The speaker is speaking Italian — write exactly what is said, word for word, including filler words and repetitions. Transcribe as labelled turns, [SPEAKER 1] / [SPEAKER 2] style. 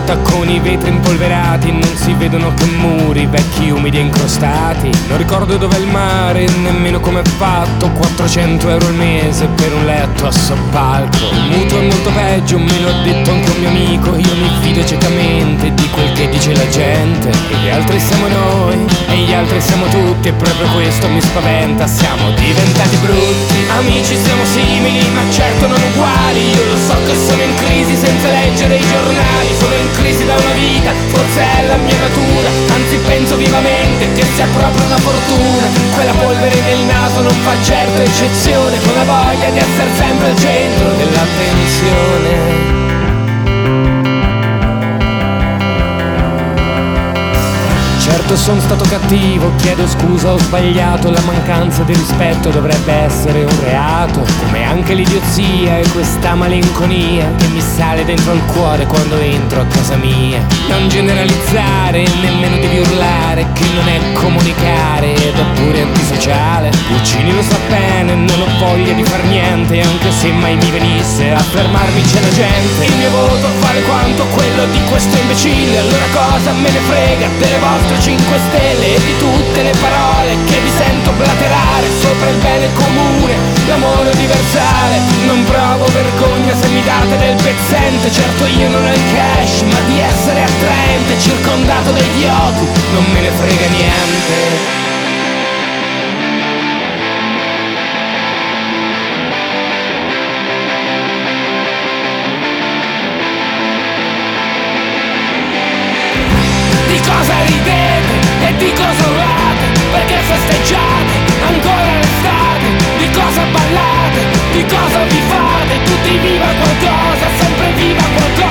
[SPEAKER 1] fatta con i vetri impolverati, non si vedono che muri vecchi, umidi e incrostati. Non ricordo dov'è il mare, nemmeno come è fatto. Quattrocento euro al mese per un letto a soppalco. Il mutuo è molto peggio, me lo ha detto anche un mio amico. Io mi fido ciecamente di quel che dice la gente. E gli altri siamo noi, e gli altri siamo tutti, e proprio questo mi spaventa. Siamo diventati brutti. Amici siamo simili, ma certo non uguali. Io lo so che sono in crisi senza leggere i giornali. Sono in crisi da una vita, forse è la mia natura. Anzi penso vivamente che sia proprio una fortuna. Quella polvere nel naso non fa certo eccezione, con la voglia di essere sempre al centro dell'attenzione. Certo sono stato cattivo, chiedo scusa, ho sbagliato. La mancanza di rispetto dovrebbe essere un reato, come anche l'idiozia e questa malinconia che mi sale dentro al cuore quando entro a casa mia. Non generalizzare, nemmeno devi urlare, che non è comunicare ed è pure antisociale. Puccini lo sa bene, non ho voglia di far niente, anche se mai mi venisse a fermarmi c'è la gente. Il mio voto vale quanto quello di questo imbecille, allora cosa me ne frega delle vostre cinque stelle e di tutte le parole che vi sento blaterare sopra il bene comune, l'amore universale. Non provo vergogna se mi date del pezzente, certo io non ho il cash, ma di essere attraente, circondato da idioti, non me ne frega niente. Di cosa ridete e di cosa urlate, perché festeggiate ancora l'estate? Di cosa ballate, di cosa vi fate? Tutti viva qualcosa, sempre viva qualcosa.